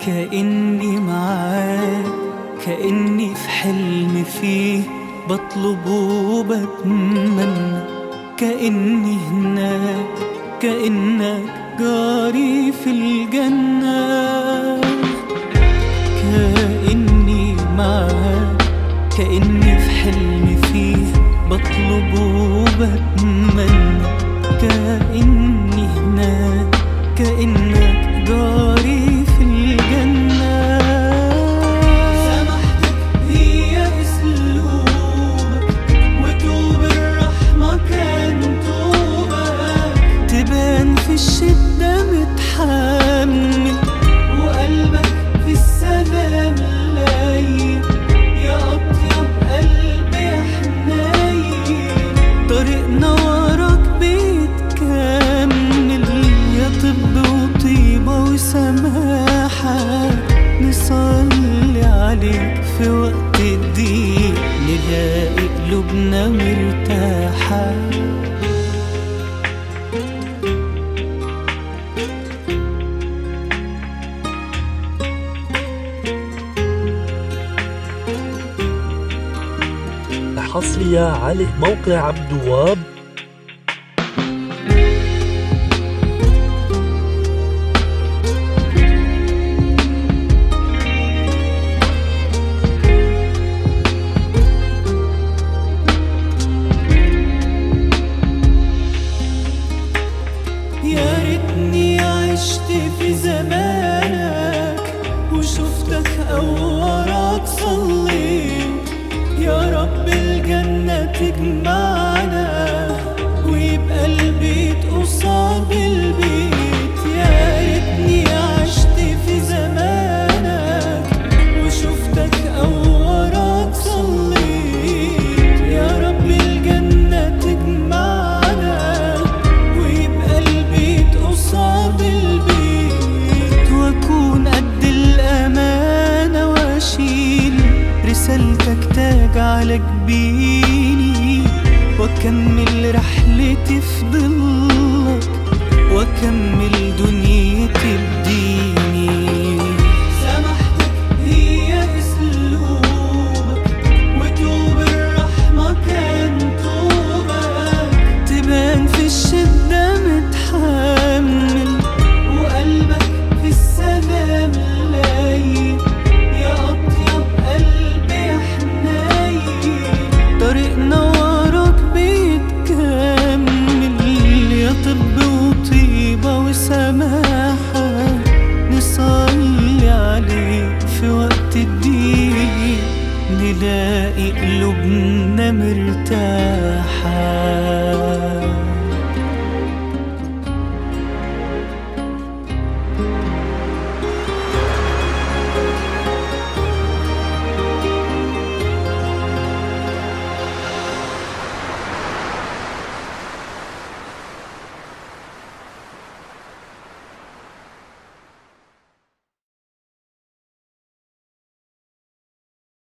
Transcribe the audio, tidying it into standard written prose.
كأني معاك، كأني في حلم فيه بطلب وبتمنى، كأني هناك، كأنك جاري في الجنة. كأني معاك، كأني في حلم فيه بطلب وبتمنى، كأني هناك، كأنك جاري في الجنة. سمحتك هي أسلوبك، وتوب الرحمة كان توبك، تبان في الشدة متحمل، وقلبك في السلام لاين، يا أطيب قلب يا حنين. طريقنا وراك بيتكمل، يا طب وطيبة وسماحة، نصلي عليك في وقت الضيق، نلاقي قلوبنا مرتاحة. حصرية على موقع عبدواب. يا ريتني عشت في زمانك، وشفتك أو وراك صليت، يا رب الجنة تجمعنا، ويبقى البيت قصاد البيت. يا ريتني عشت في زمانك، وشفتك أو وراك صليت، يا رب الجنة تجمعنا، ويبقى البيت قصاد البيت، وأكون قد الأمانة وأشيل رسالتك تاج على جبيني، واكمل رحلتي في ضلك، واكمل دنيتي بدينك.